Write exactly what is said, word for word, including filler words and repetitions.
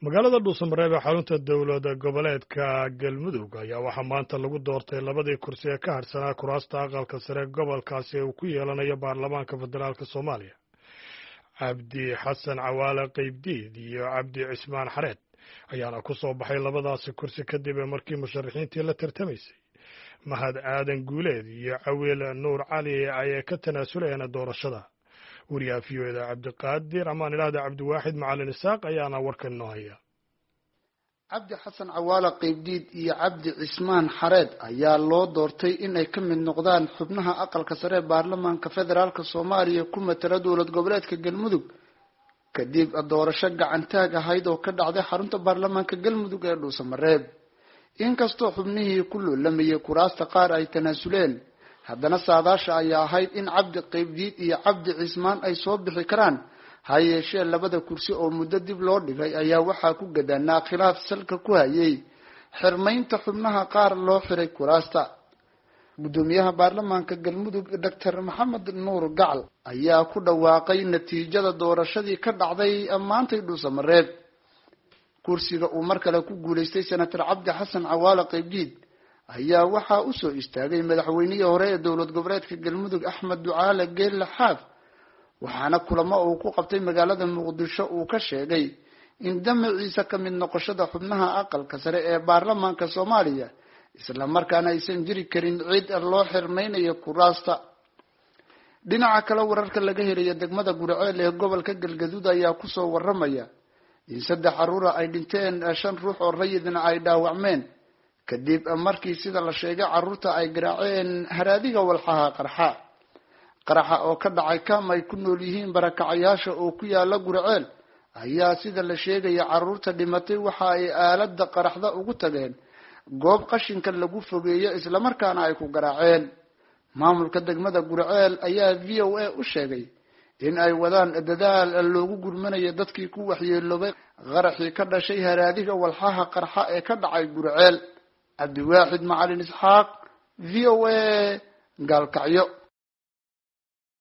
magaalada dhuusamareeb ee xarunta dowlada goboleedka galmudug ayaa waxaa maanta lagu doortay labadii kursi ee ka hadhsanaa kuraasta aqalka sare gobolkaasi ee uu ku yeelanayo baarlamaanka federaalk soomaaliya cabdi xasan cawaale qaybdiid iyo cabdi cismaan xareed ayaana ku soo baxay labadaasi kursi kadib markii musharaxiintii la tartamaysay mahad aadan guuleed iyo cawiil nuur cali ay ka tanaasulayeen doorashada wariyaha v o eda cabdiqaadir amaan ilaahda cabdiwaaxid macalin isaaq ayaana warkan noo haya cabdi xasan cawaale qaybdiid iyo cabdi cismaan xareed ayaa loo doortay inay ka mid noqdaan xubnaha aqalka sare ee baarlamaanka federaalk soomaaliya ku matala dowlad goboleedka galmudug kadib doorasho gacantaag ahayd oo ka dhacday xarunta baarlamaanka galmudug ee dhuusamareeb inkastoo xubnihii ku loolamayay kuraasta qaar ay tanaasuleen haddana saadaasha ayaa ahayd in cabdi qaybdiid iyo cabdi cismaan ay soo bixi karaan ha yeeshee labada kursi oo muddo dib loo dhigay ayaa waxaa ku gadaanaa khilaaf salka ku hayay xirmaynta xubnaha qaar loo xiray kuraasta guddoomiyaha baarlamaanka galmudug doctor maxamed nuur gacal ayaa ku dhawaaqay natiijada doorashadii ka dhacday maantay dhuusamareeb kursiga uu mar kale ku guulaystay senator cabdi xasan cawaale qaybdiid ayaa waxaa usoo istaagay madaxweynihii hore ee dowlad goboleedka galmudug axmed ducaale geelle xaaf waxaana kulamo uu ku qabtay magaalada muqdisho uu ka sheegay in damaciisa ka mid noqoshada xubnaha aqalka sare ee baarlamaanka soomaaliya isla markaana aysan jiri karin cid loo xirmaynayo kuraasta dhinaca kale wararka laga helayo degmada guriceel ee gobolka galgaduud ayaa kusoo waramaya in saddex caruura ay dhinteen shan ruux oo rayidna ay dhaawacmeen kadib markii sida la sheegay caruurta ay garaaceen haraadiga walxaha qarxa qaraxa oo ka dhacay kam ay ku nool yihiin barakacayaasha oo ku yaala guriceel ayaa sida la sheegaya caruurta dhimatay waxa ay aalada qaraxda ugu tageen goob qashinka lagu fogeeyo isla markaana ay ku garaaceen maamulka degmada guriceel ayaa v o a u sheegay in ay wadaan dadaal loogu gurmanayo dadkii ku waxyeeloobay qaraxii ka dhashay haraadiga walxaha qarxa ee ka dhacay guriceel cabdiwaaxid macalin isxaaq v o a gaalkacyo.